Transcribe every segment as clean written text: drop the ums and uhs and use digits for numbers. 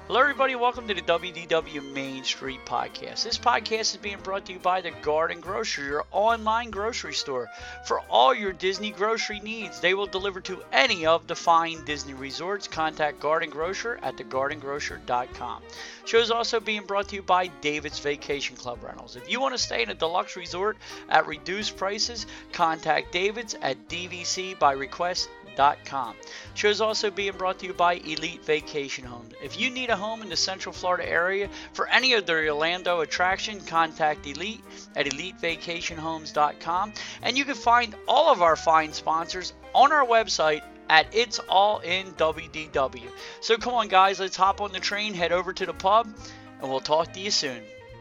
Hello, everybody. Welcome to the WDW Main Street Podcast. This podcast is being brought to you by the Garden Grocery, your online grocery store. For all your Disney grocery needs, they will deliver to any of the fine Disney resorts. Contact Garden Grocer at thegardengrocer.com. Show is also being brought to you by David's Vacation Club Rentals. If you want to stay in a deluxe resort at reduced prices, contact David's at dvcbyrequest.com. Show is also being brought to you by Elite Vacation Homes. If you need a home in the Central Florida area for any of their Orlando attraction, contact Elite at elitevacationhomes.com. And you can find all of our fine sponsors on our website at It's All in WDW. So come on, guys, let's hop on the train, head over to the pub, and we'll talk to you soon.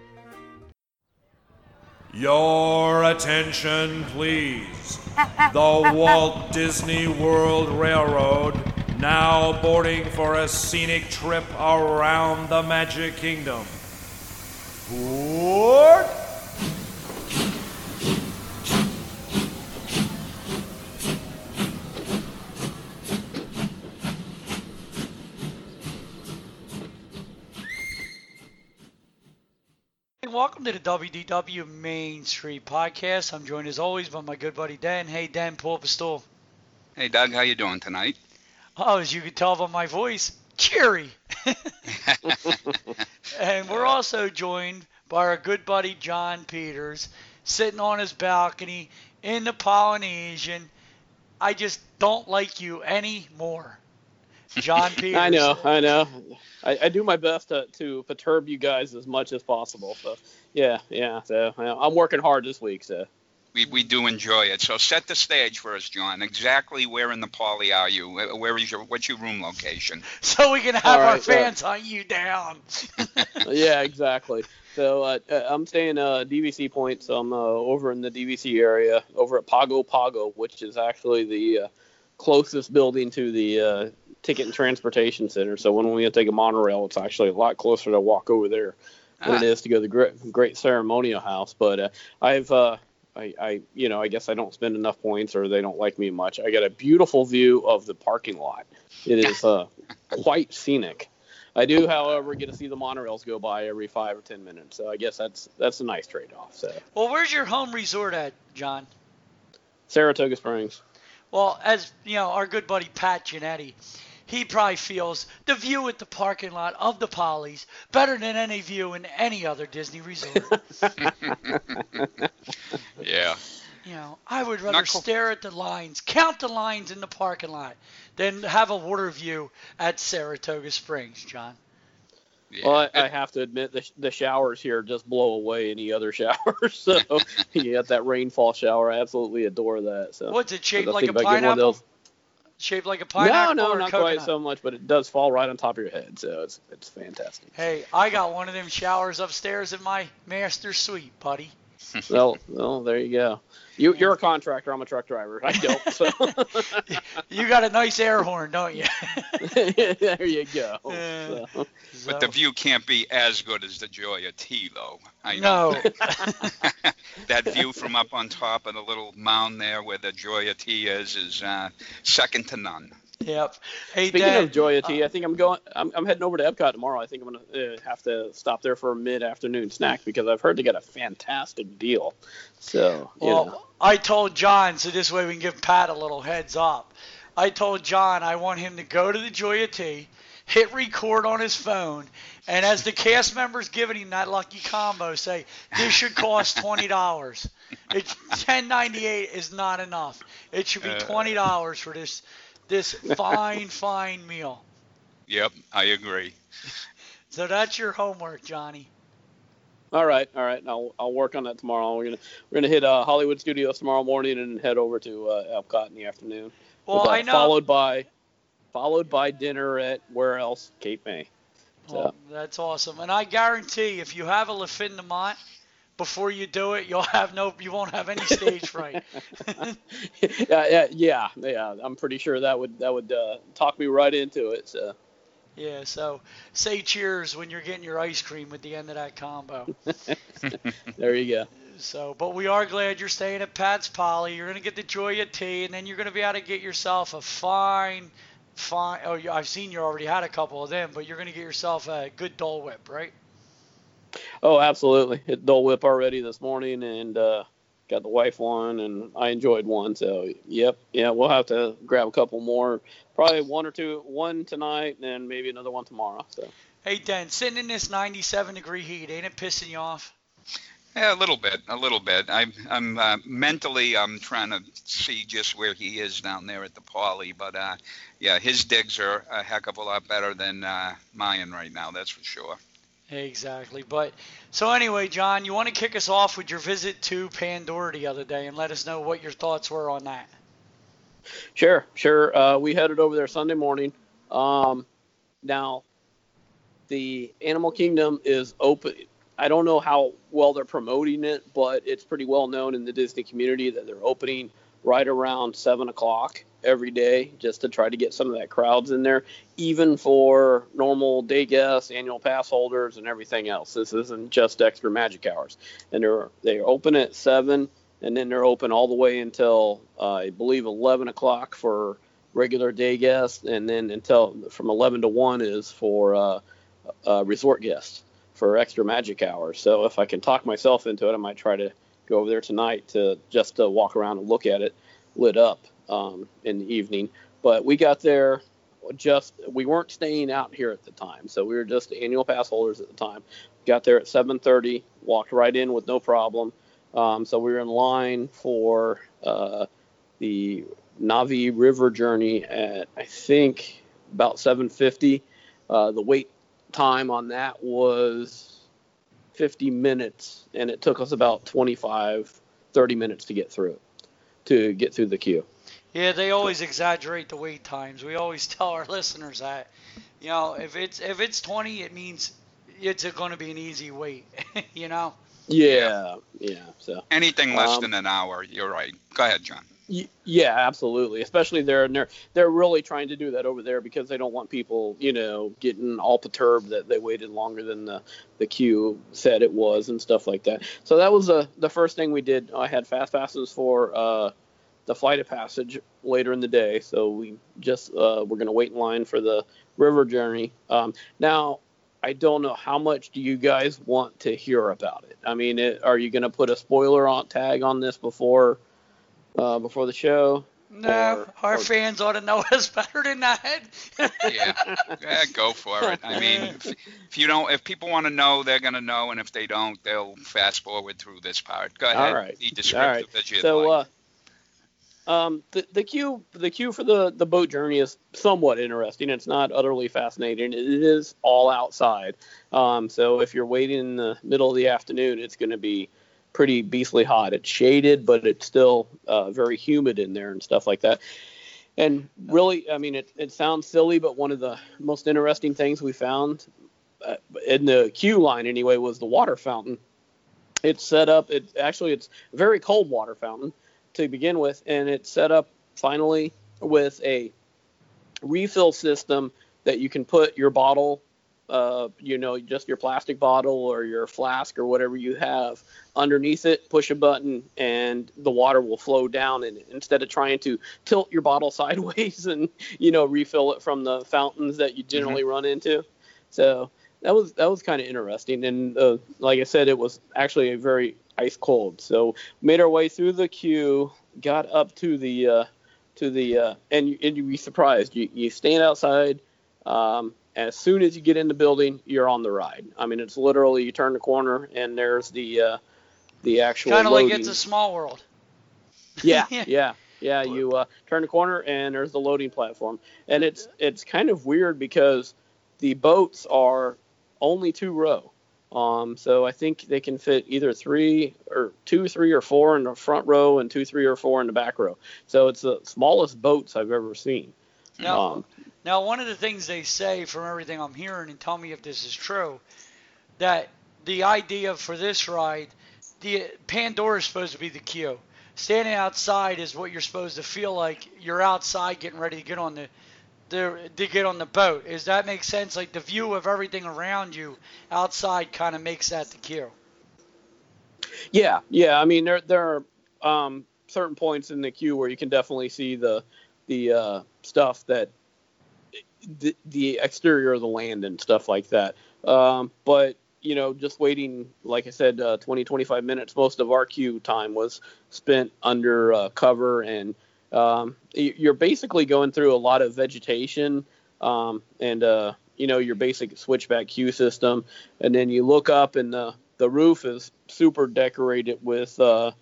Your attention, please. The Walt Disney World Railroad now boarding for a scenic trip around the Magic Kingdom. Board! Welcome to the WDW Main Street Podcast. I'm joined as always by my good buddy Dan. Hey Dan, pull up a stool. Hey Doug, how you doing tonight? Oh, as you can tell by my voice, cheery. And we're also joined by our good buddy John Peters, sitting on his balcony in the Polynesian. I just don't like you anymore. John Peters. I know. I do my best to perturb you guys as much as possible. So, yeah. So I'm working hard this week. So We do enjoy it. So set the stage for us, John. Exactly where in the Poly are you? What's your room location? So we can have our fans hunt you down. Yeah, exactly. So I'm staying DVC Point. So I'm over in the DVC area, over at Pago Pago, which is actually the closest building to the Ticket and Transportation Center. So when we take a monorail, it's actually a lot closer to walk over there than it is to go to the Great Ceremonial House. But I guess I don't spend enough points, or they don't like me much. I got a beautiful view of the parking lot. It is quite scenic. I do, however, get to see the monorails go by every 5 or 10 minutes. So I guess that's a nice trade-off. So. Well, where's your home resort at, John? Saratoga Springs. Well, as you know, our good buddy Pat Giannetti, he probably feels the view at the parking lot of the Polys better than any view in any other Disney resort. Yeah. You know, I would rather stare at the lines, count the lines in the parking lot, than have a water view at Saratoga Springs, John. Yeah. Well, I have to admit the showers here just blow away any other showers. So you got that rainfall shower. I absolutely adore that. So what's it, shaped like a pineapple? Shaped like a pineapple? No, or not coconut? Quite so much, but it does fall right on top of your head. So it's fantastic. Hey, I got one of them showers upstairs in my master suite, buddy. Well, there you go. You're a contractor. I'm a truck driver. I don't. So. You got a nice air horn, don't you? There you go. But the view can't be as good as the Gioia T, though. I know. No. That view from up on top of the little mound there where the Gioia T is second to none. Yep. Hey, Speaking Dad, of Gioia T, I think I'm heading over to Epcot tomorrow. I think I'm going to have to stop there for a mid-afternoon snack because I've heard they got a fantastic deal. So, I told John, so this way we can give Pat a little heads up. I told John I want him to go to the Gioia T, hit record on his phone, and as the cast members giving him that lucky combo, say, this should cost $20. It's $10.98 is not enough. It should be $20 for this fine meal. Yep, I agree. So that's your homework, Johnny. All right. I'll work on that tomorrow. We're gonna hit Hollywood Studios tomorrow morning and head over to Epcot in the afternoon. Well, I know. Followed by dinner at where else? Cape May. So. Well, that's awesome. And I guarantee if you have a Le Fin de Mont before you do it, you won't have any stage fright. Yeah. I'm pretty sure that would talk me right into it. So. Yeah, so say cheers when you're getting your ice cream at the end of that combo. There you go. So, but we are glad you're staying at Pat's Poly. You're going to get the Gioia T, and then you're going to be able to get yourself a fine fine. Oh, I've seen you already had a couple of them, but you're going to get yourself a good Dole Whip, right? Oh, absolutely. Hit Dole Whip already this morning, and got the wife one, and I enjoyed one. So, yep, yeah, we'll have to grab a couple more. Probably one tonight, and then maybe another one tomorrow. So. Hey, Den, sitting in this 97-degree heat, ain't it pissing you off? Yeah, a little bit. I'm mentally, I'm trying to see just where he is down there at the Poly, but yeah, his digs are a heck of a lot better than mine right now. That's for sure. Exactly. But so anyway, John, you want to kick us off with your visit to Pandora the other day and let us know what your thoughts were on that. Sure. We headed over there Sunday morning. Now, the Animal Kingdom is open. I don't know how well they're promoting it, but it's pretty well known in the Disney community that they're opening right around 7 o'clock every day just to try to get some of that crowds in there, even for normal day guests, annual pass holders, and everything else. This isn't just extra magic hours. And they're open at 7, and then they're open all the way until, I believe, 11 o'clock for regular day guests, and then until from 11 to 1 is for resort guests for extra magic hours. So if I can talk myself into it, I might try to go over there tonight to walk around and look at it lit up in the evening. But we got there we weren't staying out here at the time, so we were just annual pass holders at the time. Got there at 7:30, walked right in with no problem. So we were in line for the Navi River journey at, I think, about 7:50. The wait time on that was 50 minutes, and it took us about 25, 30 minutes to get through the queue. Yeah, they always exaggerate the wait times. We always tell our listeners that, if it's 20, it means it's going to be an easy wait, Yeah. So anything less than an hour, you're right. Go ahead, John. Yeah, absolutely. Especially they're really trying to do that over there because they don't want people, getting all perturbed that they waited longer than the queue said it was and stuff like that. So that was the first thing we did. I had fast passes for the Flight of Passage later in the day, so we just we're going to wait in line for the river journey. Now, I don't know how much do you guys want to hear about it. I mean, are you going to put a spoiler tag on this before the show? No, our fans ought to know us better than that. yeah, go for it. I mean, if people want to know, they're going to know, and if they don't, they'll fast forward through this part. Go ahead. All right. Be descriptive as you'd so, like. The queue for the boat journey is somewhat interesting. It's not utterly fascinating. It is all outside. So if you're waiting in the middle of the afternoon, it's going to be pretty beastly hot. It's shaded, but it's still very humid in there and stuff like that. And really, I mean, it sounds silly, but one of the most interesting things we found in the queue line anyway was the water fountain. It's set up. It's a very cold water fountain to begin with, and it's set up finally with a refill system that you can put your bottle, just your plastic bottle or your flask or whatever you have underneath it, push a button, and the water will flow down in it instead of trying to tilt your bottle sideways and, refill it from the fountains that you generally run into. So that was kind of interesting. And like I said, it was actually a very ice cold. So made our way through the queue, got up to the and you'd be surprised. You stand outside. As soon as you get in the building, you're on the ride. I mean, it's literally you turn the corner and there's the actual kind of loading. like It's a Small World. Yeah. You turn the corner and there's the loading platform, and it's kind of weird because the boats are only 2 row. So I think they can fit either 3 or 3 or 4 in the front row and 2, 3 or 4 in the back row. So it's the smallest boats I've ever seen. Now, one of the things they say, from everything I'm hearing, and tell me if this is true, that the idea for this ride, the Pandora is supposed to be the queue. Standing outside is what you're supposed to feel like you're outside getting ready to get on the boat. Does that make sense? Like the view of everything around you outside kind of makes that the queue. Yeah. I mean, there are certain points in the queue where you can definitely see the stuff that the exterior of the land and stuff like that. But just waiting, like I said, 20-25 minutes. Most of our queue time was spent under cover, and you're basically going through a lot of vegetation, and your basic switchback queue system, and then you look up and the roof is super decorated with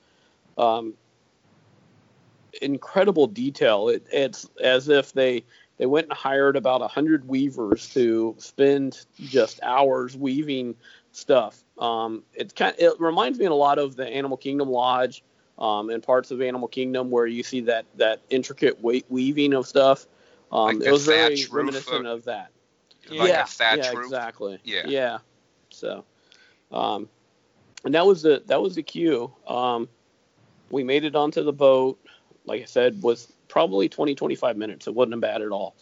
incredible detail. It's as if they went and hired about 100 weavers to spend just hours weaving stuff. It reminds me a lot of the Animal Kingdom Lodge, and parts of Animal Kingdom where you see that intricate weaving of stuff. Like it was very thatch reminiscent of that. Like a thatch roof. Exactly. Yeah. Yeah. So, and that was the queue. We made it onto the boat. Like I said, was probably 20-25 minutes. It wasn't bad at all.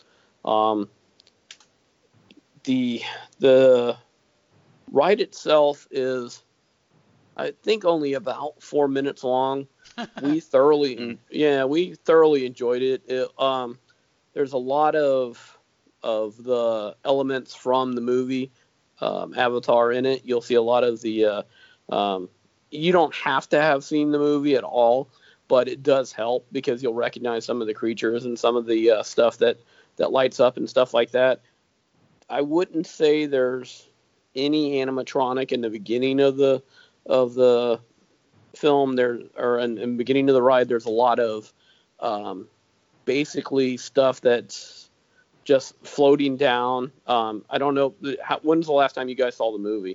The ride itself is, I think, only about 4 minutes long. We thoroughly enjoyed it. There's a lot of the elements from the movie Avatar in it. You'll see a lot of the you don't have to have seen the movie at all, but it does help because you'll recognize some of the creatures and some of the stuff that lights up and stuff like that. I wouldn't say there's any animatronic in the beginning of the film there, or in the beginning of the ride. There's a lot of basically stuff that's just floating down. I don't know, when's the last time you guys saw the movie?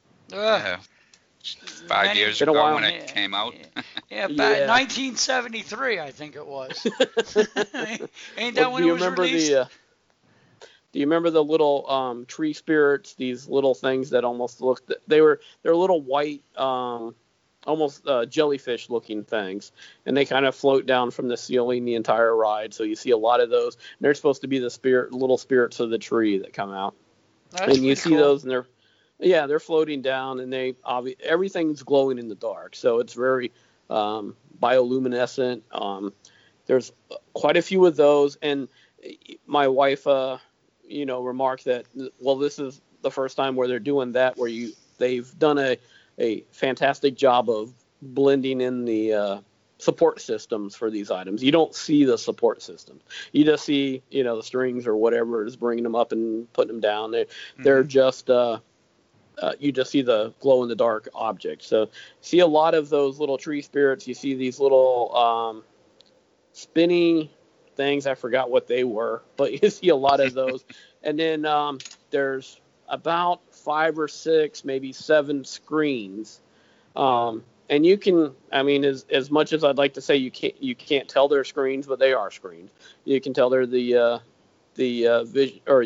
5 years ago when it came out. Yeah, back 1973, I think it was. Ain't that when it was released? Do you remember the little tree spirits? These little things that almost looked, they're little white, almost jellyfish-looking things, and they kind of float down from the ceiling the entire ride. So you see a lot of those. And they're supposed to be the little spirits of the tree that come out. That's and you see cool. those, and they're floating down, and everything's glowing in the dark. So it's very bioluminescent. There's quite a few of those, and my wife, remarked that, well, this is the first time where they're doing that, where they've done a fantastic job of blending in the support systems for these items. You don't see the support systems. You just see, the strings or whatever is bringing them up and putting them down. They're just, you just see the glow in the dark object. So see a lot of those little tree spirits. You see these little spinny things. I forgot what they were, but you see a lot of those. And then there's about 5 or 6, maybe 7 screens. And you can, as much as I'd like to say you can't tell they're screens, but they are screens. You can tell they're the vision, or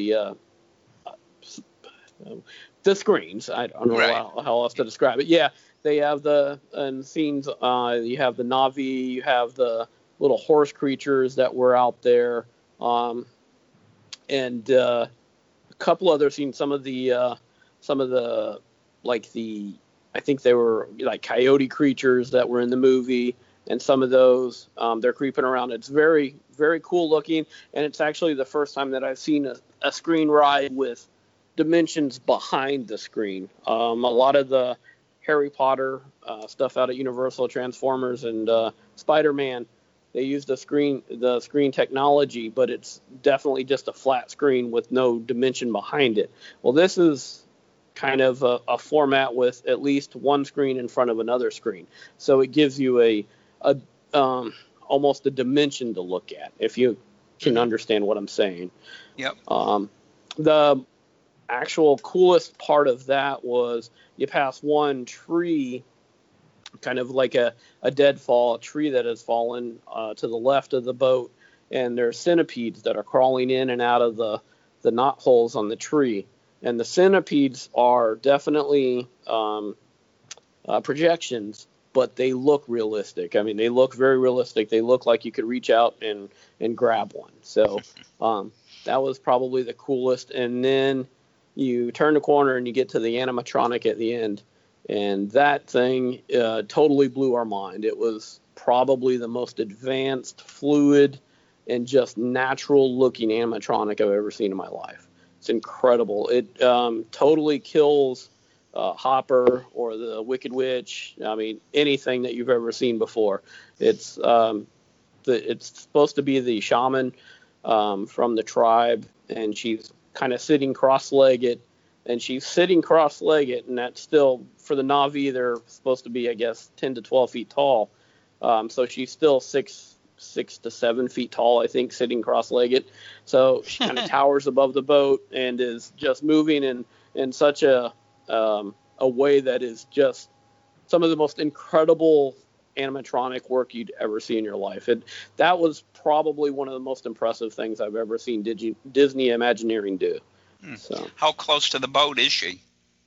the screens. I don't know how else to describe it. Yeah, they have the scenes. You have the Na'vi. You have the little horse creatures that were out there, and a couple other scenes. Some of the I think they were like coyote creatures that were in the movie, and some of those they're creeping around. It's very, very cool looking, and it's actually the first time that I've seen a screen ride with dimensions behind the screen. A lot of the Harry Potter stuff out at Universal, Transformers, and Spider-Man, they use the screen technology, but it's definitely just a flat screen with no dimension behind it. Well, this is kind of a format with at least one screen in front of another screen, so it gives you almost a dimension to look at, if you can understand what I'm saying. Yep. The actual coolest part of that was you pass one tree, kind of like a deadfall, a tree that has fallen to the left of the boat, and there are centipedes that are crawling in and out of the knot holes on the tree. And the centipedes are definitely projections, but they look realistic. They look very realistic. They look like you could reach out and grab one. So that was probably the coolest. And then you turn the corner and you get to the animatronic at the end. And that thing totally blew our mind. It was probably the most advanced, fluid, and just natural looking animatronic I've ever seen in my life. It's incredible. It totally kills Hopper or the Wicked Witch. I mean, anything that you've ever seen before. It's supposed to be the shaman from the tribe, and she's kind of sitting cross-legged, and that's still, for the Na'vi, they're supposed to be, I guess, 10 to 12 feet tall. So she's still 6 to 7 feet tall, I think, sitting cross-legged. So she kind of towers above the boat and is just moving in such a way that is just some of the most incredible animatronic work you'd ever see in your life. That was probably one of the most impressive things I've ever seen Disney Imagineering do. So, how close to the boat is she?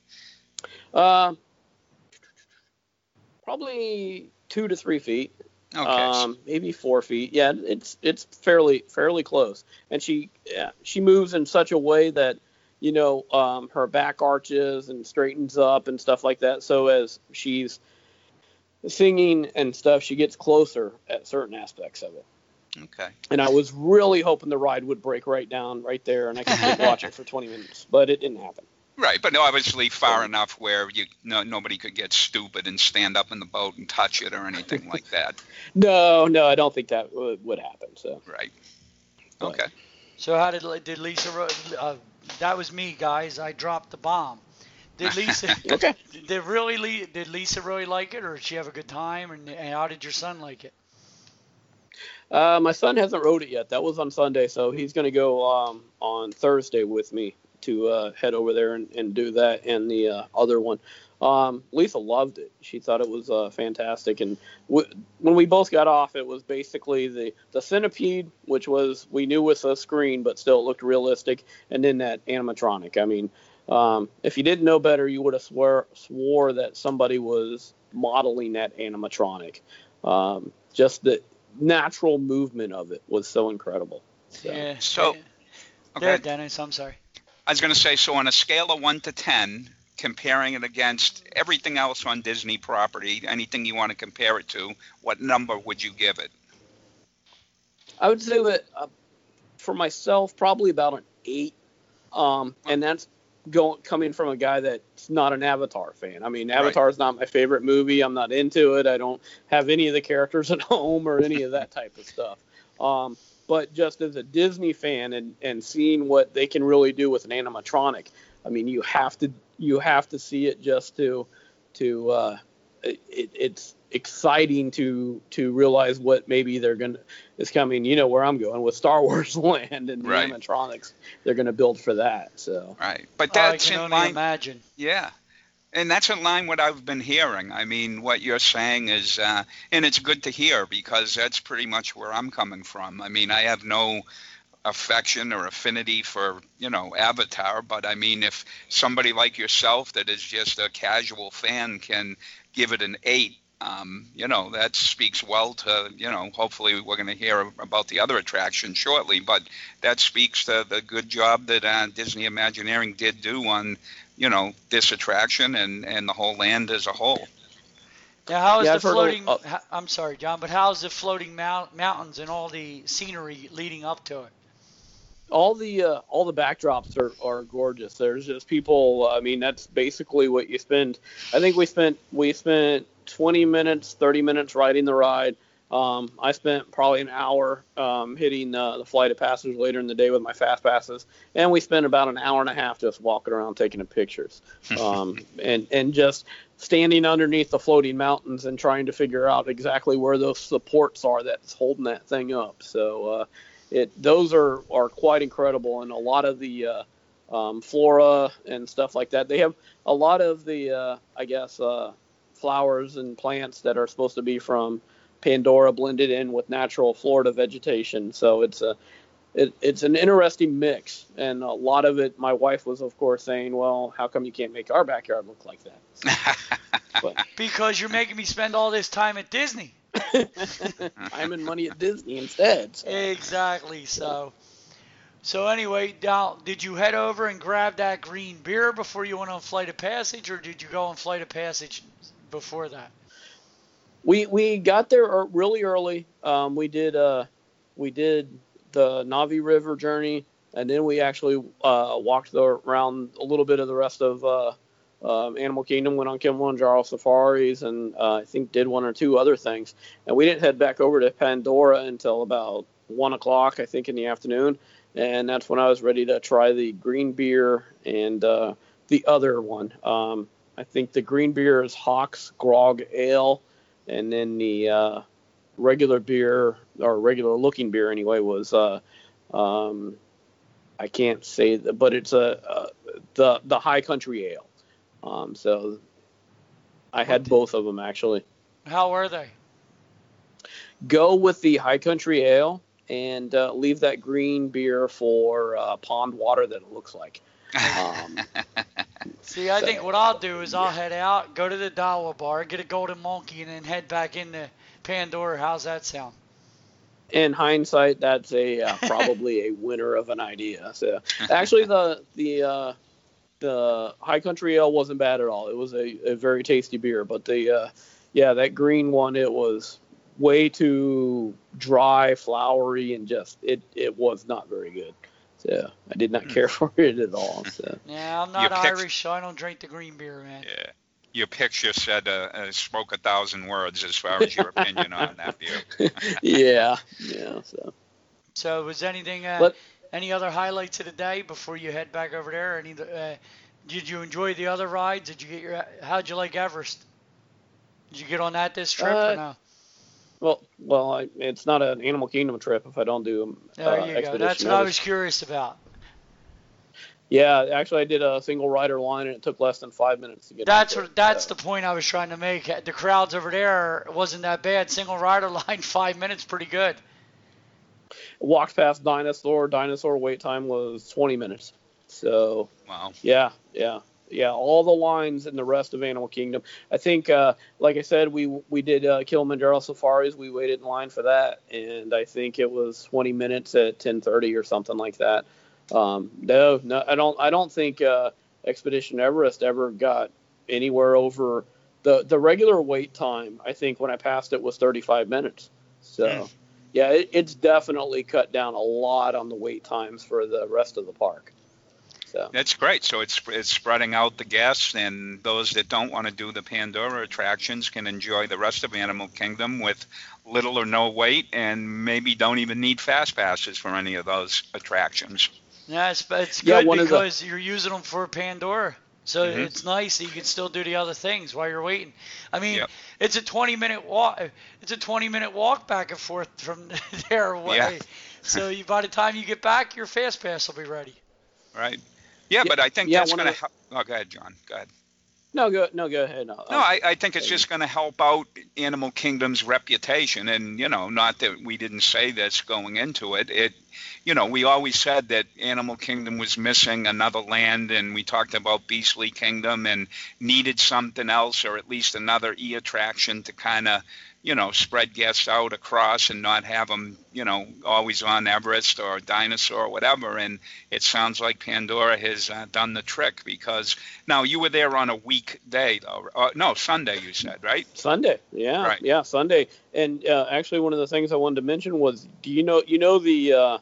Probably 2 to 3 feet. Okay. Maybe 4 feet. Yeah, it's fairly close. And she moves in such a way that, her back arches and straightens up and stuff like that. So as she's singing and stuff, she gets closer at certain aspects of it. Okay. And I was really hoping the ride would break right down right there and I could watch it for 20 minutes, but it didn't happen. Right, but obviously far enough where nobody could get stupid and stand up in the boat and touch it or anything like that. No, I don't think that would happen. So. Right. Okay. So how did Lisa? That was me, guys. I dropped the bomb. Did Lisa? Okay. Did Lisa really like it, or did she have a good time? And how did your son like it? My son hasn't rode it yet. That was on Sunday, so he's going to go on Thursday with me to head over there and do that and the other one. Lisa loved it. She thought it was fantastic. And when we both got off, it was basically the centipede, which we knew was a screen, but still it looked realistic, and then that animatronic. I mean, if you didn't know better, you would have swore that somebody was modeling that animatronic. Just the natural movement of it was so incredible. So. Yeah. So, okay. There, Dennis, I'm sorry. I was going to say, so on a scale of 1 to 10, comparing it against everything else on Disney property, anything you want to compare it to, what number would you give it? I would say that for myself, probably about an 8. And that's coming from a guy that's not an Avatar fan. I mean, Avatar is not my favorite movie. I'm not into it. I don't have any of the characters at home or any of that type of stuff. But just as a Disney fan and seeing what they can really do with an animatronic, I mean, you have to see it just to it's exciting to realize what maybe is coming. You know where I'm going with Star Wars Land and the animatronics they're going to build for that. So but that's I can in only line. imagine. Yeah. And that's in line what I've been hearing. I mean, what you're saying is, and it's good to hear because that's pretty much where I'm coming from. I mean, I have no affection or affinity for, Avatar, but I mean, if somebody like yourself that is just a casual fan can give it an 8, that speaks well to, hopefully we're going to hear about the other attraction shortly, but that speaks to the good job that Disney Imagineering did do on, this attraction and the whole land as a whole. Now, how is the floating? I'm sorry, John, but how is the floating mountains and all the scenery leading up to it? All the backdrops are gorgeous. There's just people. I mean, that's basically what you spend. I think we spent 20 minutes, 30 minutes riding the ride. I spent probably an hour hitting the Flight of Passage later in the day with my fast passes, and we spent about an hour and a half just walking around taking pictures, and just standing underneath the floating mountains and trying to figure out exactly where those supports are that's holding that thing up. So those are quite incredible, and a lot of the flora and stuff like that. They have a lot of the flowers and plants that are supposed to be from Pandora blended in with natural Florida vegetation. So it's an interesting mix, and a lot of it, my wife was of course saying, well, how come you can't make our backyard look like that? But, because you're making me spend all this time at Disney. time and money at Disney instead. So. Exactly. So anyway, Dal, did you head over and grab that green beer before you went on Flight of Passage, or did you go on Flight of Passage before that? We got there really early. We did the Navi River journey, and then we actually walked around a little bit of the rest of Animal Kingdom, went on Kilimanjaro safaris, and I think did one or two other things. And we didn't head back over to Pandora until about 1 o'clock, I think, in the afternoon. And that's when I was ready to try the green beer and the other one. I think the green beer is Hawk's Grog Ale, and then the regular beer, or regular looking beer anyway, was I can't say that, but it's the High Country Ale. So I had both of them actually. How were they? Go with the High Country Ale and leave that green beer for pond water that it looks like. See, I think what I'll do is I'll head out, go to the Dawa bar, get a Golden Monkey, and then head back into Pandora. How's that sound? In hindsight, that's probably a winner of an idea. So actually, the High Country Ale wasn't bad at all. It was a very tasty beer, but that green one, it was way too dry, flowery, and just it was not very good. So I did not care for it at all. So. Yeah, I'm not Irish, so I don't drink the green beer, man. Yeah. Your picture said spoke 1,000 words as far as your opinion on that beer. Yeah. So was anything, any other highlights of the day before you head back over there? Did you enjoy the other rides? How'd you like Everest? Did you get on that this trip or no? Well, it's not an Animal Kingdom trip if I don't do there you go. That's what I was curious about. Yeah, actually, I did a single rider line, and it took less than 5 minutes to get. That's the point I was trying to make. The crowds over there wasn't that bad. Single rider line, 5 minutes, pretty good. Walked past Dinosaur. Dinosaur wait time was 20 minutes. So. Wow. Yeah. All the lines in the rest of Animal Kingdom. I think, like I said, we did Kilimanjaro safaris. We waited in line for that, and I think it was 20 minutes at 10:30 or something like that. No, I don't think Expedition Everest ever got anywhere over the regular wait time. I think when I passed it was 35 minutes. So, yeah, it's definitely cut down a lot on the wait times for the rest of the park. So. That's great. So it's spreading out the guests, and those that don't want to do the Pandora attractions can enjoy the rest of Animal Kingdom with little or no wait, and maybe don't even need fast passes for any of those attractions. Yeah, it's good because you're using them for Pandora. So it's nice that you can still do the other things while you're waiting. I mean, it's a 20-minute walk. It's a 20-minute walk back and forth from there away. Yeah. So by the time you get back, your fast pass will be ready. Right. Yeah, but I think that's going to help. Oh, go ahead, John. Go ahead. No, go ahead. I think it's just going to help out Animal Kingdom's reputation. And, not that we didn't say this going into it. We always said that Animal Kingdom was missing another land, and we talked about Beastly Kingdom and needed something else, or at least another attraction to kind of, spread guests out across and not have them, always on Everest or Dinosaur or whatever. And it sounds like Pandora has done the trick, because now you were there on a weekday, though. No, Sunday, you said, right? Sunday. Yeah. Right. Yeah, Sunday. And actually, one of the things I wanted to mention was, do you know the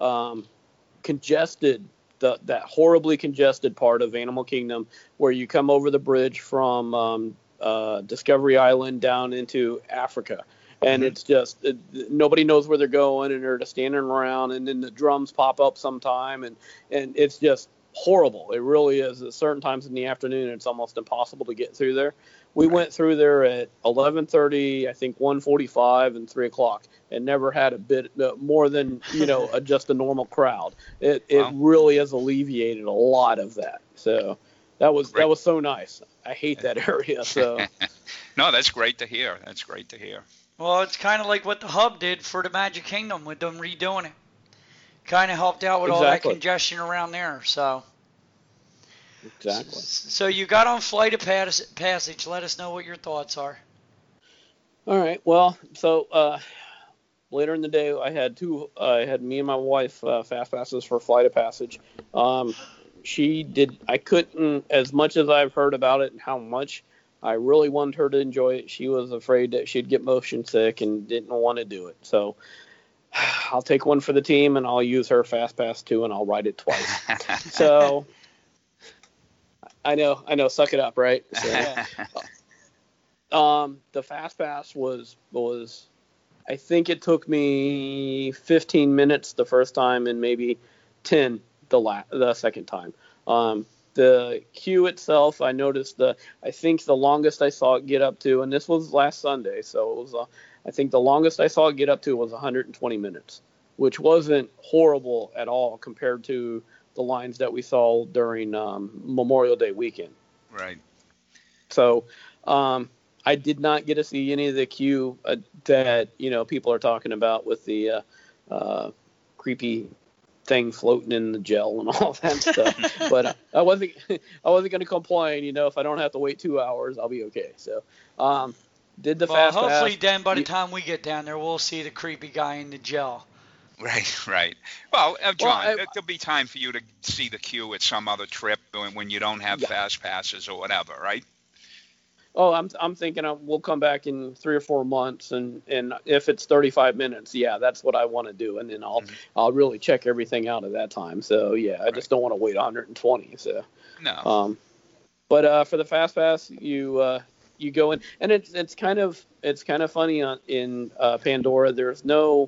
congested, that horribly congested part of Animal Kingdom where you come over the bridge from Discovery Island down into Africa, and it's just nobody knows where they're going, and they're just standing around, and then the drums pop up sometime, and it's just horrible. It really is. At certain times in the afternoon, it's almost impossible to get through there. We went through there at 11:30, I think 1:45, and 3 o'clock, and never had a bit more than just a normal crowd. It really has alleviated a lot of that. So that was so nice. I hate that area. So no, that's great to hear. Well, it's kind of like what the Hub did for the Magic Kingdom with them redoing it. Kind of helped out with all that congestion around there. So. Exactly. So you got on Flight of Passage. Let us know what your thoughts are. All right. Well, so later in the day, I had me and my wife fast passes for Flight of Passage. I couldn't, as much as I've heard about it and how much I really wanted her to enjoy it, she was afraid that she'd get motion sick and didn't want to do it. So I'll take one for the team, and I'll use her fast pass too, and I'll ride it twice. So I know, suck it up, right? So, Yeah. The fast pass was I think it took me 15 minutes the first time and maybe 10 the second time. The queue itself, I noticed I think the longest I saw it get up to, and this was last Sunday, so it was I think the longest I saw it get up to was 120 minutes, which wasn't horrible at all compared to the lines that we saw during Memorial Day weekend. Right. So I did not get to see any of the queue that people are talking about with the creepy thing floating in the gel and all that stuff. But I wasn't going to complain. If I don't have to wait 2 hours, I'll be okay. So did the fast pass. Hopefully then by the time we get down there, we'll see the creepy guy in the gel. Right. Well, John, there'll be time for you to see the queue at some other trip when you don't have fast passes or whatever, right? Oh, I'm thinking we'll come back in 3 or 4 months, and if it's 35 minutes, that's what I want to do, and then I'll really check everything out at that time. So I just don't want to wait 120. So no. But for the fast pass, you go in, and it's kind of funny in Pandora. There's no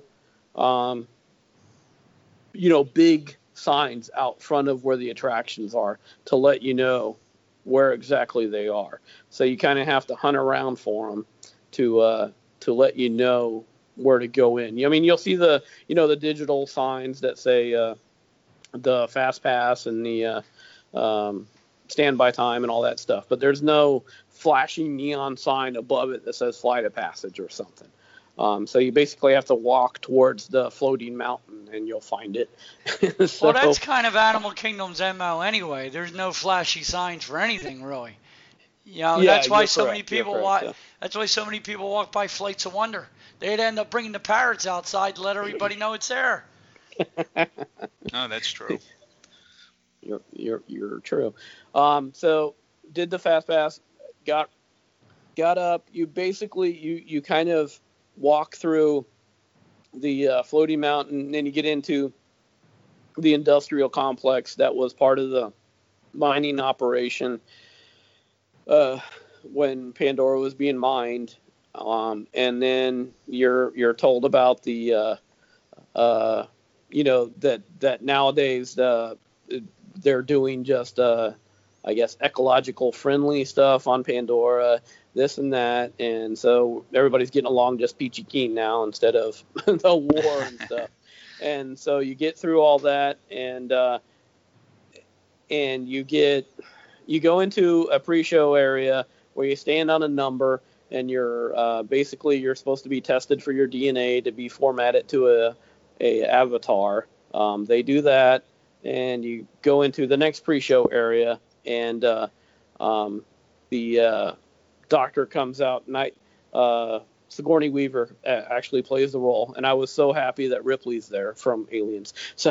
big signs out front of where the attractions are to let you know where exactly they are. So you kind of have to hunt around for them to let you know where to go in. I mean, you'll see the digital signs that say the fast pass and the standby time and all that stuff, but there's no flashing neon sign above it that says flight of passage or something. So you basically have to walk towards the floating mountain and you'll find it. Well, that's kind of Animal Kingdom's MO anyway. There's no flashy signs for anything really. That's why so many people walk. That's why so many people walk by Flights of Wonder. They'd end up bringing the parrots outside to let everybody know it's there. Oh, that's true. You're true. So did the fast pass, got up. You basically you kind of walk through the floating mountain, and then you get into the industrial complex that was part of the mining operation when Pandora was being mined, and then you're told about the that nowadays they're doing just I guess ecological friendly stuff on Pandora, this and that, and so everybody's getting along just peachy keen now instead of the war and stuff. And so you get through all that, and you go into a pre-show area where you stand on a number, and you're basically you're supposed to be tested for your DNA to be formatted to a avatar. They do that, and you go into the next pre-show area, and the doctor comes out, and Sigourney Weaver actually plays the role, and I was so happy that Ripley's there from Aliens. So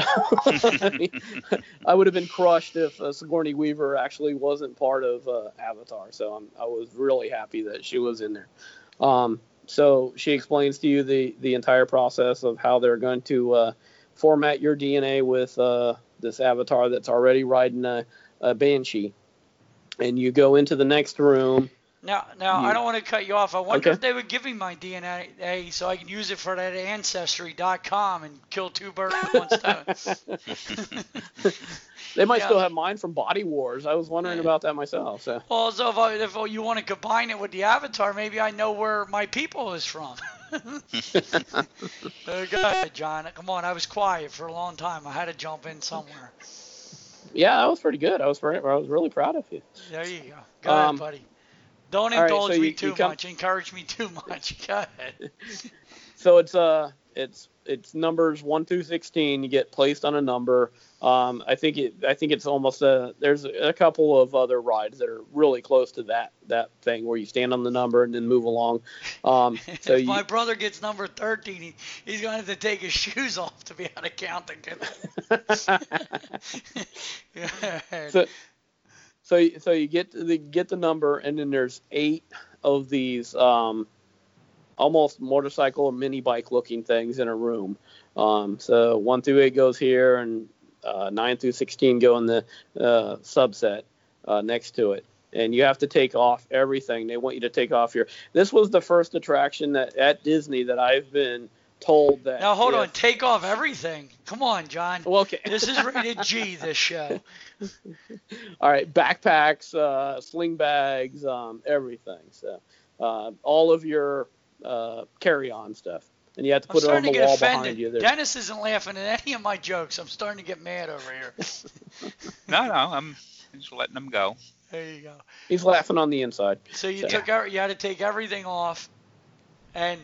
I would have been crushed if Sigourney Weaver actually wasn't part of Avatar. So I was really happy that she was in there. So she explains to you the entire process of how they're going to format your DNA with this avatar that's already riding a Banshee, and you go into the next room. Now, I don't want to cut you off. I wonder if they would give me my DNA so I can use it for that Ancestry.com and kill two birds with one stone. They might still have mine from Body Wars. I was wondering about that myself. So. Well, so if you want to combine it with the Avatar, maybe I know where my people is from. Go ahead, John. Come on, I was quiet for a long time. I had to jump in somewhere. Yeah, that was pretty good. I was really proud of you. There you go. Go ahead, buddy. Don't indulge me too much. Encourage me too much. Go ahead. So it's numbers 1 through 16. You get placed on a number. I think it's almost there's a couple of other rides that are really close to that thing where you stand on the number and then move along. If my brother gets number 13, he's going to have to take his shoes off to be able to count again. So you get the number, and then there's 8 of these almost motorcycle or mini bike looking things in a room. So 1 through 8 goes here, and 9 through 16 go in the subset next to it. And you have to take off everything. They want you to take off this was the first attraction at Disney that I've been told that. Now, hold on. Take off everything. Come on, John. Well, okay. This is rated G, this show. All right. Backpacks, sling bags, everything. So all of your carry-on stuff. And you have to put it on the wall behind you. Dennis isn't laughing at any of my jokes. I'm starting to get mad over here. No, I'm just letting them go. There you go. He's laughing on the inside. So you had to take everything off, and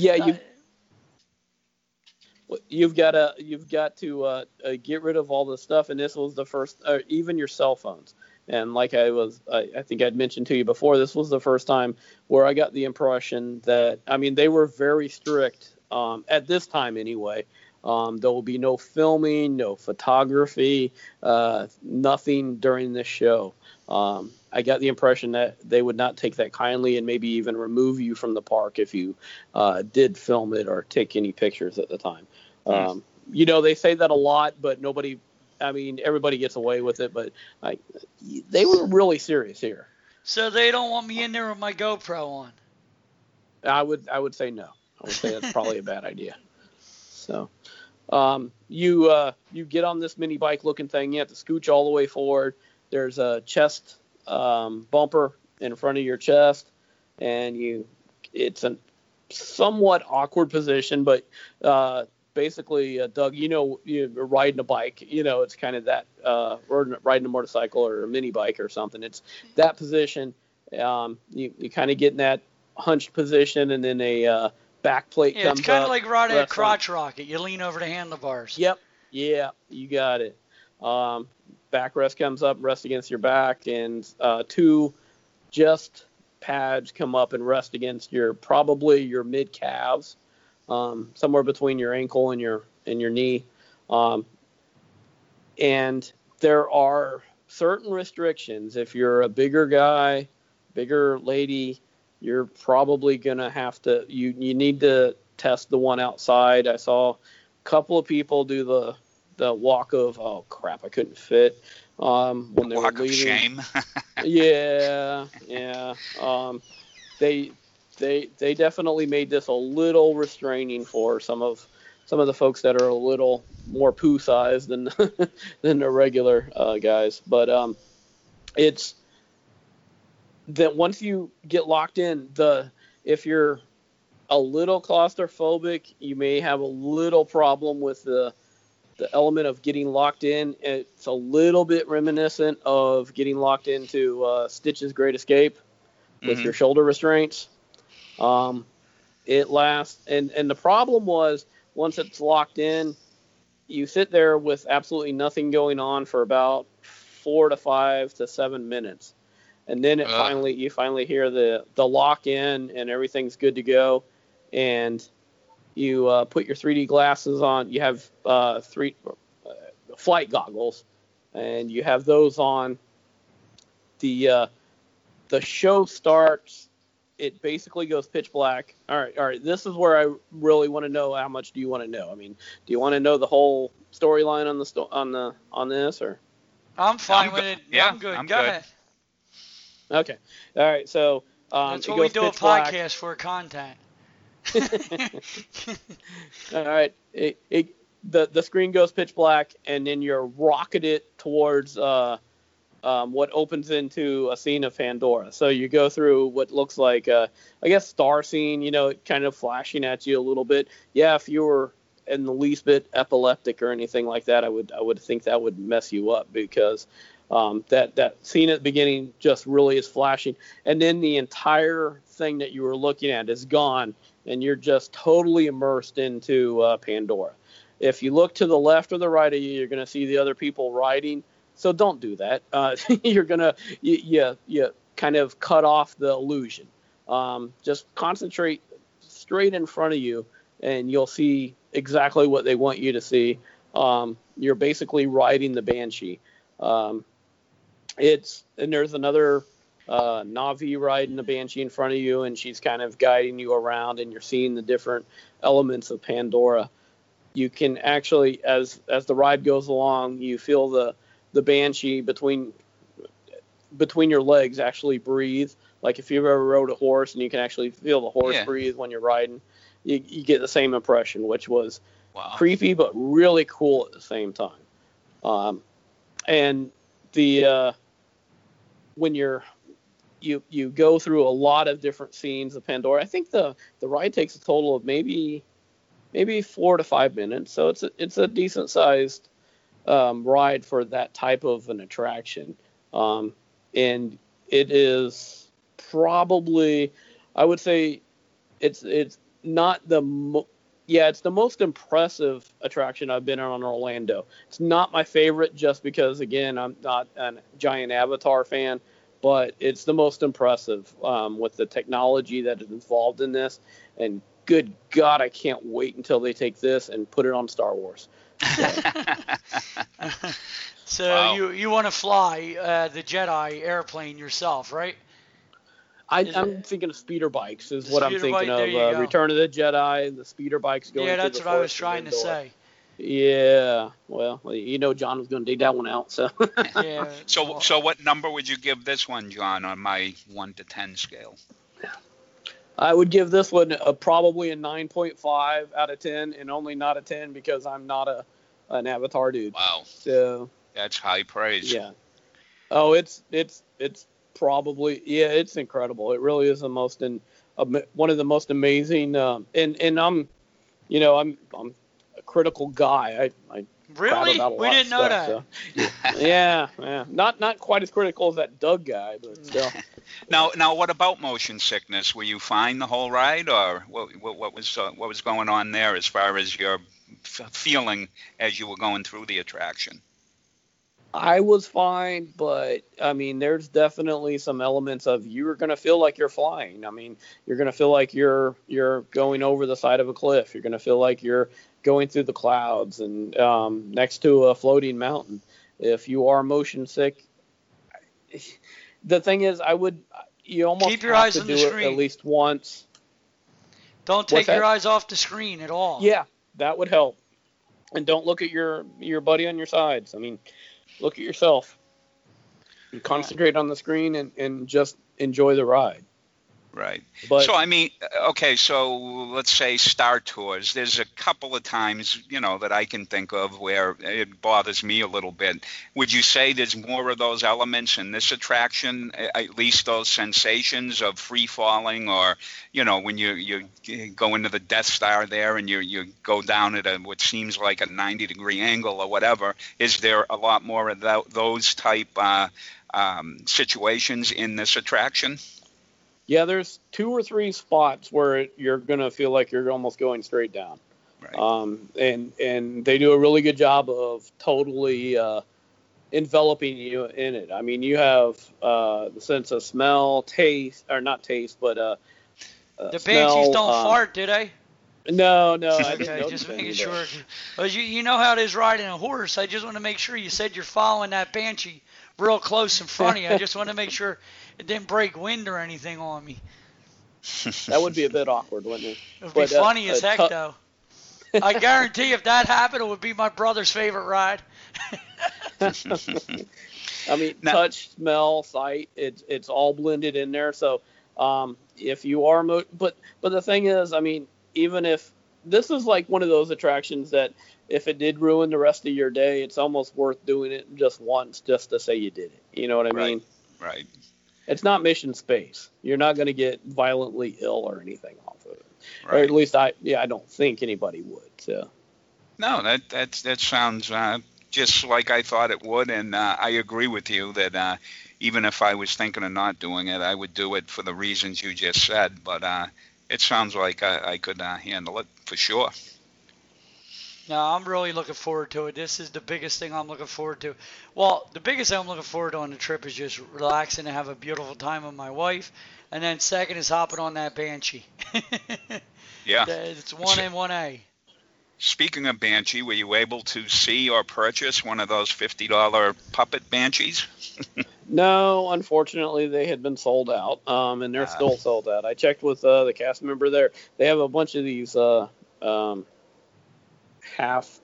you've got to get rid of all the stuff. And this was the first, even your cell phones. And like I think I'd mentioned to you before, this was the first time where I got the impression that, I mean, they were very strict at this time anyway. There will be no filming, no photography, nothing during this show. I got the impression that they would not take that kindly and maybe even remove you from the park if you did film it or take any pictures at the time. They say that a lot, but everybody gets away with it, but they were really serious here. So they don't want me in there with my GoPro on? I would say no. I would say that's probably a bad idea. So you get on this mini bike looking thing. You have to scooch all the way forward. There's a chest bumper in front of your chest, and it's a somewhat awkward position, but basically, Doug, you're riding a bike, it's kind of that, or riding a motorcycle or a mini bike or something. It's that position. You kind of get in that hunched position, and then a back plate comes up. It's kind of like riding a crotch rocket. You lean over the handlebars. Yep. Yeah, you got it. Backrest comes up, rest against your back, and 2 just pads come up and rest against probably your mid calves. Somewhere between your ankle and your knee. And there are certain restrictions. If you're a bigger guy, bigger lady, you're probably going to have to, you need to test the one outside. I saw a couple of people do the walk of, oh crap, I couldn't fit. When they walk were leaving. of shame. Yeah. They definitely made this a little restraining for some of the folks that are a little more poo sized than the regular guys. But it's that once you get locked in, if you're a little claustrophobic, you may have a little problem with the element of getting locked in. It's a little bit reminiscent of getting locked into Stitch's Great Escape with your shoulder restraints. It lasts, and the problem was, once it's locked in, you sit there with absolutely nothing going on for about 4 to 5 to 7 minutes, and then you finally hear the lock in, and everything's good to go, and you put your 3D glasses on. You have 3 flight goggles, and you have those on. The show starts. It basically goes pitch black. All right. This is where I really want to know, how much do you want to know? I mean, do you want to know the whole storyline on this, or? I'm fine with it. Yeah, I'm good. Go ahead. Okay. All right. So that's what we do a podcast for, content. All right. The screen goes pitch black, and then you're rocketed towards what opens into a scene of Pandora. So you go through what looks like, I guess, star scene, kind of flashing at you a little bit. Yeah, if you were in the least bit epileptic or anything like that, I would think that would mess you up, because that scene at the beginning just really is flashing. And then the entire thing that you were looking at is gone, and you're just totally immersed into Pandora. If you look to the left or the right of you, you're going to see the other people riding. So don't do that. You're gonna you kind of cut off the illusion. Just concentrate straight in front of you, and you'll see exactly what they want you to see. You're basically riding the Banshee. And there's another Navi riding the Banshee in front of you, and she's kind of guiding you around, and you're seeing the different elements of Pandora. You can actually, as the ride goes along, you feel the Banshee between your legs actually breathe. Like if you've ever rode a horse and you can actually feel the horse breathe when you're riding, you get the same impression, which was creepy but really cool at the same time. And the when you go through a lot of different scenes of Pandora. I think the ride takes a total of maybe 4 to 5 minutes, so it's a decent sized ride for that type of an attraction. And it is probably, I would say, it's not it's the most impressive attraction I've been on in Orlando. It's not my favorite just because, again, I'm not a giant Avatar fan, but it's the most impressive with the technology that is involved in this. And good God, I can't wait until they take this and put it on Star Wars. So you want to fly the Jedi airplane yourself, right? I'm thinking of speeder bikes is what I'm thinking of. Return of the Jedi and the speeder bikes going. Yeah, that's what I was trying to say. Yeah, well, John was going to dig that one out. So. Yeah. So what number would you give this one, John, on my 1 to 10 scale? I would give this one probably a 9.5 out of 10, and only not a 10 because I'm not an Avatar dude. Wow. So. That's high praise. Yeah. Oh, it's probably, it's incredible. It really is one of the most amazing. And I'm a critical guy. I really? About a we lot didn't of know stuff, that. So. Yeah. Not quite as critical as that Doug guy, but still. Now, what about motion sickness? Were you fine the whole ride, or what was going on there as far as your feeling as you were going through the attraction? I was fine, but I mean, there's definitely some elements of you're going to feel like you're flying. I mean, you're going to feel like you're going over the side of a cliff. You're going to feel like you're going through the clouds and next to a floating mountain. If you are motion sick, the thing is, you almost keep your have eyes to on do the it screen. at least once. Don't take your eyes off the screen at all. Yeah, that would help. And don't look at your buddy on your sides. I mean, look at yourself. And concentrate on the screen and just enjoy the ride. Right. But, so, I mean, okay, so let's say Star Tours. There's a couple of times, that I can think of where it bothers me a little bit. Would you say there's more of those elements in this attraction, at least those sensations of free falling, or, when you go into the Death Star there and you go down at what seems like a 90-degree angle or whatever? Is there a lot more of those type situations in this attraction? Yeah, there's 2 or 3 spots where you're going to feel like you're almost going straight down. Right. And they do a really good job of totally enveloping you in it. I mean, you have the sense of smell, taste, or not taste, but the smell, Banshees don't fart, do they? No. I Okay, just making sure. Well, you know how it is riding a horse. I just want to make sure you said you're following that Banshee real close in front of you. I just want to make sure it didn't break wind or anything on me. That would be a bit awkward, wouldn't it? It would be funny as heck, though. I guarantee if that happened, it would be my brother's favorite ride. I mean, touch, smell, sight, it's all blended in there. So if you are, but the thing is, I mean, even if this is like one of those attractions that if it did ruin the rest of your day, it's almost worth doing it just once just to say you did it. You know what I mean? Right. It's not Mission Space. You're not going to get violently ill or anything off of it. Right. Or at least I don't think anybody would. So. No, that sounds just like I thought it would, and I agree with you that even if I was thinking of not doing it, I would do it for the reasons you just said. But it sounds like I could handle it for sure. No, I'm really looking forward to it. This is the biggest thing I'm looking forward to. Well, the biggest thing I'm looking forward to on the trip is just relaxing and have a beautiful time with my wife. And then second is hopping on that Banshee. Yeah. It's 1A and 1A. Speaking of Banshee, were you able to see or purchase one of those $50 puppet Banshees? No, unfortunately, they had been sold out, and they're still sold out. I checked with the cast member there. They have a bunch of these half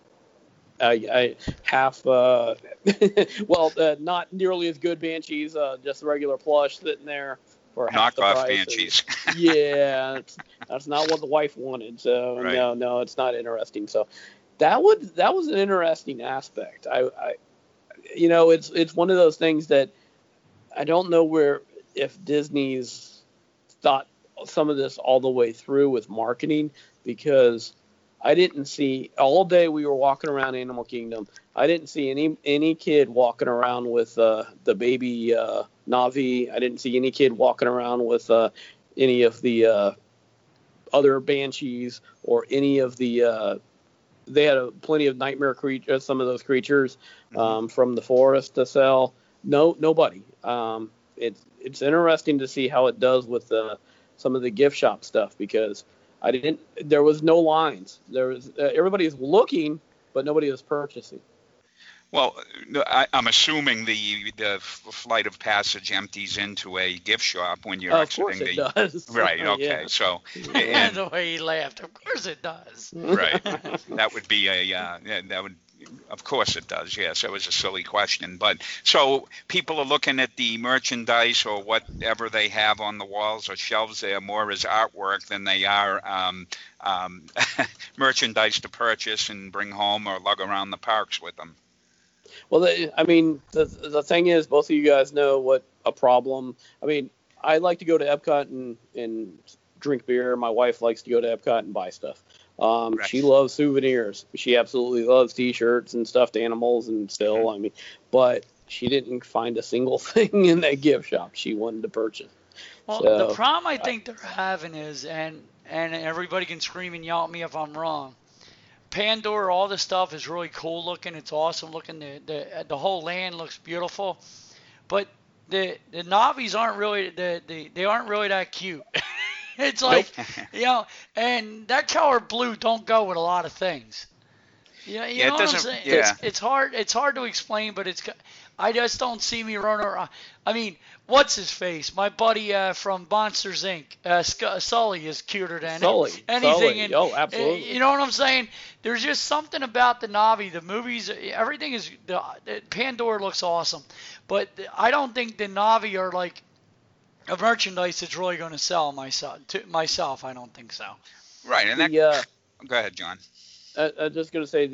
well, not nearly as good Banshees, just regular plush sitting there for half the Knockoff price. Banshees. Yeah, that's not what the wife wanted. So Right. no, it's not interesting. So that was an interesting aspect. I it's one of those things that I don't know if Disney's thought some of this all the way through with marketing, because I didn't see all day we were walking around Animal Kingdom. I didn't see any kid walking around with the baby Na'vi. I didn't see any kid walking around with any of the other Banshees or any of the. They had plenty of nightmare creatures, some of those creatures from the forest to sell. No, nobody. It's interesting to see how it does with some of the gift shop stuff, because there was no lines. There was everybody's looking, but nobody was purchasing. Well, I'm assuming the Flight of Passage empties into a gift shop when you're exiting the. Of course it does. Right. Okay. Yeah. So. And the way he laughed. Of course it does. Right. That would be of course it does. Yes, that was a silly question. But so people are looking at the merchandise or whatever they have on the walls or shelves there more as artwork than they are merchandise to purchase and bring home or lug around the parks with them. Well, the thing is, both of you guys know what a problem. I mean, I like to go to Epcot and drink beer. My wife likes to go to Epcot and buy stuff. Right. She loves souvenirs. She absolutely loves T-shirts and stuffed animals and still. I mean, but she didn't find a single thing in that gift shop she wanted to purchase. Well, So, the problem I think they're having is, and everybody can scream and yell at me if I'm wrong, Pandora, all this stuff is really cool looking. It's awesome looking. The whole land looks beautiful, but the Na'vis aren't really they aren't really that cute. It's like, and that color blue don't go with a lot of things. You know what I'm saying? Yeah. It's hard to explain, but I just don't see me running around. I mean, what's his face? My buddy from Monsters Inc. Sully is cuter than anything. Sully. Oh, absolutely. You know what I'm saying? There's just something about the Na'vi, the movies, everything is. Pandora looks awesome, but I don't think the Na'vi are like a merchandise that's really going to sell myself. I don't think so. Right, and go ahead, John. I'm just going to say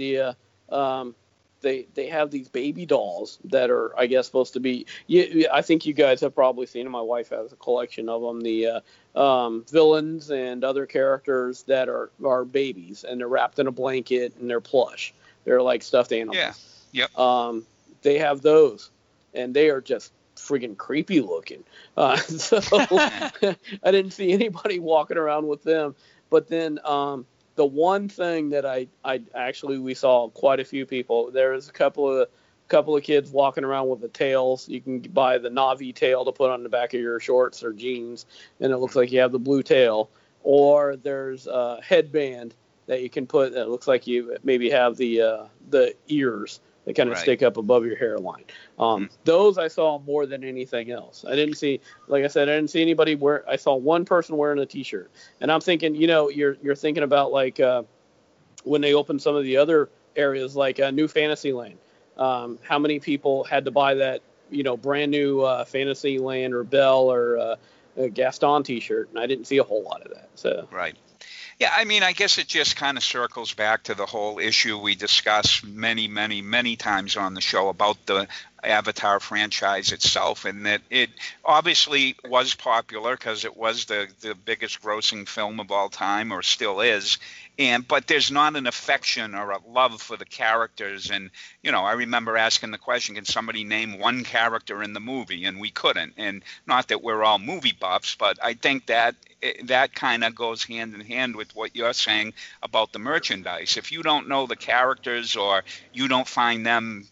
they have these baby dolls that are, I guess, supposed to be. I think you guys have probably seen them. My wife has a collection of them. The villains and other characters that are babies, and they're wrapped in a blanket and they're plush. They're like stuffed animals. Yeah. Yep. They have those, and they are just friggin' creepy looking. So I didn't see anybody walking around with them. But then the one thing that we saw quite a few people. There was a couple of kids walking around with the tails. You can buy the Na'vi tail to put on the back of your shorts or jeans, and it looks like you have the blue tail. Or there's a headband that you can put that looks like you maybe have the ears that kind of stick up above your hairline. Those I saw more than anything else. I didn't see anybody I saw one person wearing a T-shirt. And I'm thinking, you're thinking about like when they opened some of the other areas like New Fantasyland. How many people had to buy that, brand new Fantasyland or Belle or Gaston T-shirt? And I didn't see a whole lot of that. So. Right. Yeah, I mean, I guess it just kind of circles back to the whole issue we discussed many, many, many times on the show about the Avatar franchise itself, and that it obviously was popular because it was the biggest grossing film of all time, or still is. But there's not an affection or a love for the characters. And, I remember asking the question, can somebody name one character in the movie? And we couldn't. And not that we're all movie buffs, but I think that kind of goes hand in hand with what you're saying about the merchandise. If you don't know the characters or you don't find them,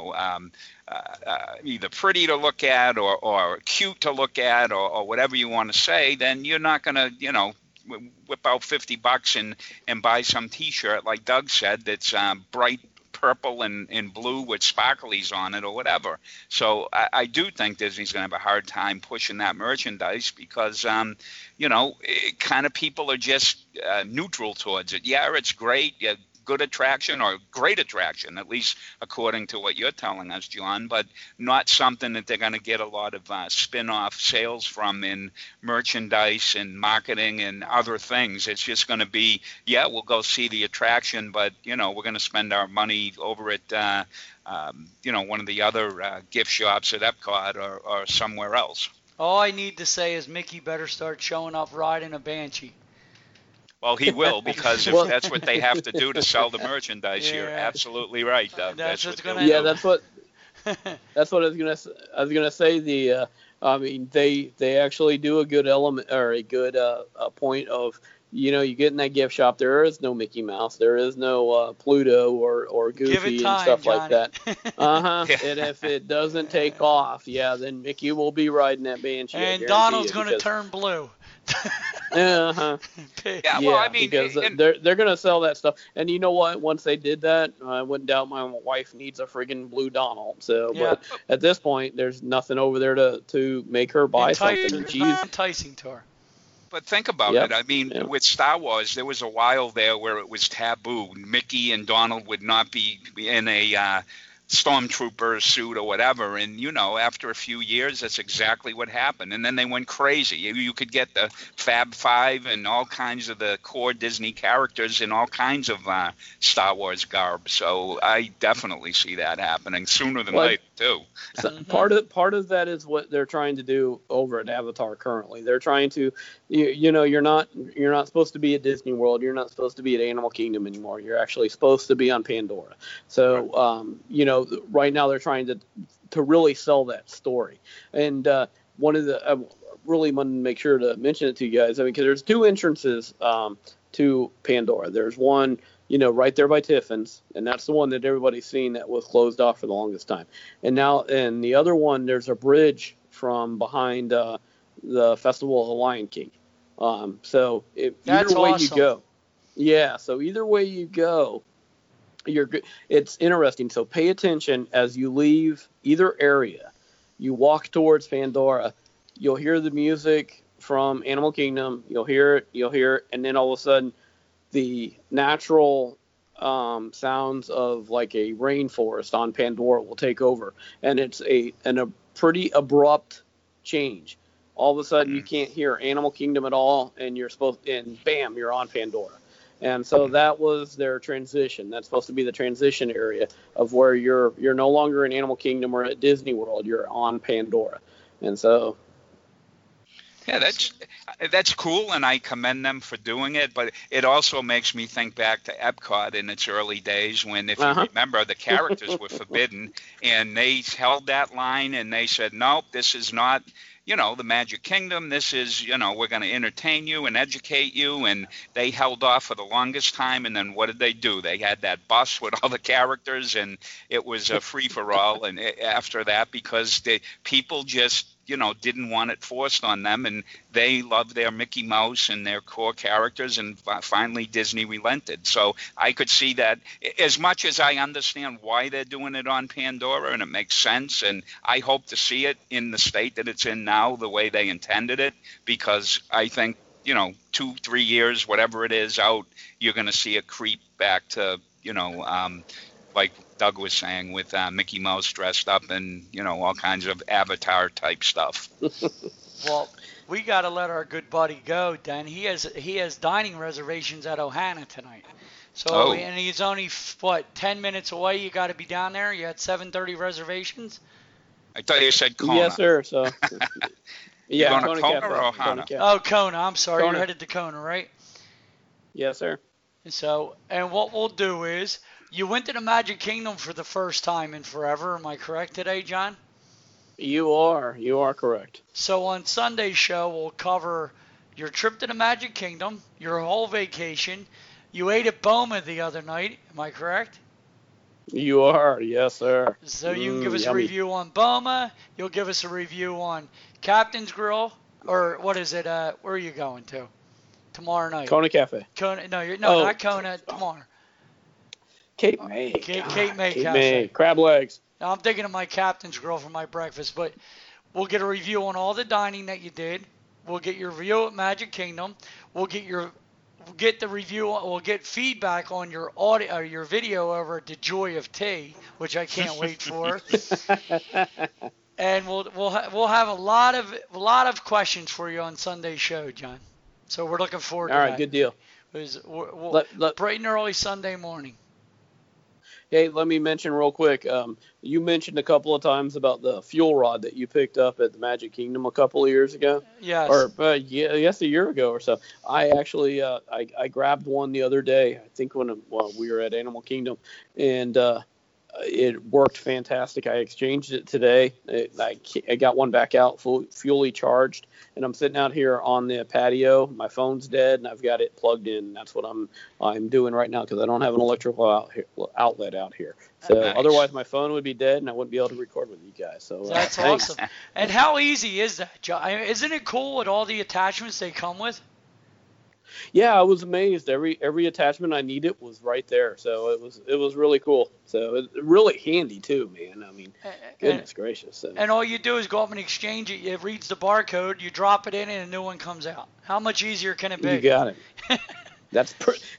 either pretty to look at or cute to look at or whatever you want to say, then you're not going to, whip out $50 and buy some T-shirt, like Doug said, that's bright purple and blue with sparklies on it or whatever. So I do think Disney's going to have a hard time pushing that merchandise because, kind of people are just neutral towards it. Yeah, it's great. Yeah, good attraction or great attraction, at least according to what you're telling us, John, but not something that they're going to get a lot of spin-off sales from in merchandise and marketing and other things. It's just going to be, we'll go see the attraction, but, we're going to spend our money over at, one of the other gift shops at Epcot or somewhere else. All I need to say is Mickey better start showing up riding a Banshee. Well, he will, because if that's what they have to do to sell the merchandise, you're absolutely right, Doug. That's what that's what I was gonna say. They actually do a good element or a good point of, you get in that gift shop, there is no Mickey Mouse, there is no Pluto or Goofy and stuff like that. And if it doesn't take off, then Mickey will be riding that Banshee. And Donald's going to turn blue. Because they're gonna sell that stuff, and you know what? Once they did that, I wouldn't doubt my wife needs a friggin' blue Donald. So, but at this point, there's nothing over there to make her buy something. Enticing to her. But think about it. I mean, with Star Wars, there was a while there where it was taboo. Mickey and Donald would not be in a stormtrooper suit or whatever, and after a few years, that's exactly what happened. And then they went crazy. You could get the Fab Five and all kinds of the core Disney characters in all kinds of Star Wars garb. So I definitely see that happening sooner than later too. So part of that is what they're trying to do over at Avatar currently. They're trying to, you're not supposed to be at Disney World. You're not supposed to be at Animal Kingdom anymore. You're actually supposed to be on Pandora. So right now they're trying to really sell that story. And one of the I really want to make sure to mention it to you guys. Because there's two entrances to Pandora. There's one, right there by Tiffin's, and that's the one that everybody's seen that was closed off for the longest time. And the other one, there's a bridge from behind the Festival of the Lion King. So either way you go, so either way you go, it's interesting. So pay attention as you leave either area. You walk towards Pandora, you'll hear the music from Animal Kingdom. You'll hear it, and then all of a sudden, the natural sounds of like a rainforest on Pandora will take over, and it's a pretty abrupt change. All of a sudden, you can't hear Animal Kingdom at all, and bam, you're on Pandora. And so that was their transition. That's supposed to be the transition area of where you're no longer in Animal Kingdom or at Disney World. You're on Pandora. And so, that's cool, and I commend them for doing it. But it also makes me think back to Epcot in its early days when, if you remember, the characters were forbidden, and they held that line and they said, nope, this is not the Magic Kingdom. This is, we're going to entertain you and educate you. And they held off for the longest time. And then what did they do? They had that bus with all the characters, and it was a free-for-all. And after that, because people just, didn't want it forced on them, and they loved their Mickey Mouse and their core characters, and finally Disney relented. So I could see that, as much as I understand why they're doing it on Pandora, and it makes sense, and I hope to see it in the state that it's in now, the way they intended it, because I think, 2-3 years, whatever it is out, you're going to see it creep back to, like Doug was saying, with Mickey Mouse dressed up and, all kinds of Avatar type stuff. Well, we got to let our good buddy go, Dan. He has dining reservations at Ohana tonight. So, and he's only, 10 minutes away? You got to be down there? You had 7:30 reservations? I thought you said Kona. Yes, sir. So, yeah, Kona or Ohana? Oh, Kona. I'm sorry. Kona. You're headed to Kona, right? Yes, sir. So, and what we'll do is, you went to the Magic Kingdom for the first time in forever. Am I correct today, John? You are correct. So on Sunday's show, we'll cover your trip to the Magic Kingdom, your whole vacation. You ate at Boma the other night. Am I correct? You are, yes, sir. So you can give us a review on Boma. You'll give us a review on Captain's Grill, or what is it? Where are you going to? tomorrow night. Kona Cafe. Kona, no, Oh. not Kona. Tomorrow. Cape May. Cape May Cape Cafe. May. Crab legs. Now, I'm thinking of my captain's grill for my breakfast, but we'll get a review on all the dining that you did. We'll get your review at Magic Kingdom. We'll get the review. We'll get feedback on your audio or your video over at The Joy of Tea, which I can't wait for. And we'll have a lot of questions for you on Sunday's show, John. So we're looking forward to that. All right, good deal. Bright and early Sunday morning. Hey, let me mention real quick. You mentioned a couple of times about the fuel rod that you picked up at the Magic Kingdom a couple of years ago. Yes. Or yes, a year ago or so. I actually I grabbed one the other day. I think when we were at Animal Kingdom, and it worked fantastic. I exchanged it today. I got one back out, fully charged, and I'm sitting out here on the patio. My phone's dead, and I've got it plugged in. That's what I'm doing right now because I don't have an electrical outlet out here. So Nice. Otherwise, my phone would be dead, and I wouldn't be able to record with you guys. So That's thanks. awesome. And how easy is that, John? Isn't it cool with all the attachments they come with? Yeah, I was amazed. Every attachment I needed was right there. So it was really cool. So it really handy too, man. I mean, goodness gracious. So. And all you do is go up and exchange it. It reads the barcode. You drop it in, and a new one comes out. How much easier can it be? You got it. That's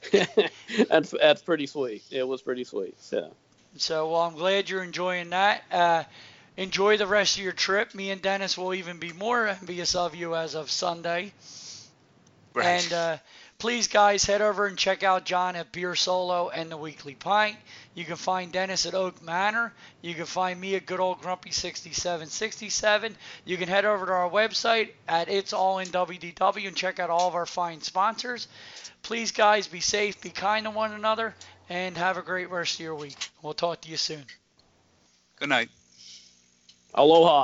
pretty sweet. It was pretty sweet. So well, I'm glad you're enjoying that. Enjoy the rest of your trip. Me and Dennis will even be more envious of you as of Sunday. Right. And please, guys, head over and check out John at Beer Solo and the Weekly Pint. You can find Dennis at Oak Manor. You can find me at Good Old Grumpy 6767. You can head over to our website at It's All in WDW and check out all of our fine sponsors. Please, guys, be safe, be kind to one another, and have a great rest of your week. We'll talk to you soon. Good night. Aloha.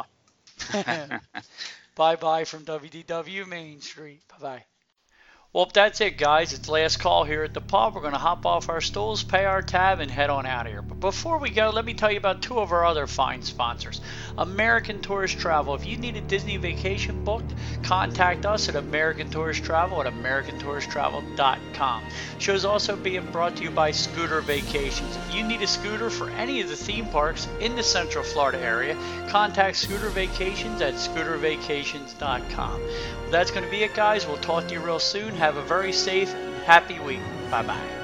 Bye-bye from WDW Main Street. Bye-bye. Well, that's it, guys. It's last call here at the pub. We're going to hop off our stools, pay our tab, and head on out of here. But before we go, let me tell you about two of our other fine sponsors. American Tourist Travel. If you need a Disney vacation booked, contact us at American Tourist Travel at americantouristtravel.com. Show's also being brought to you by Scooter Vacations. If you need a scooter for any of the theme parks in the Central Florida area, contact Scooter Vacations at scootervacations.com. That's going to be it, guys. We'll talk to you real soon. Have a very safe and happy week. Bye-bye.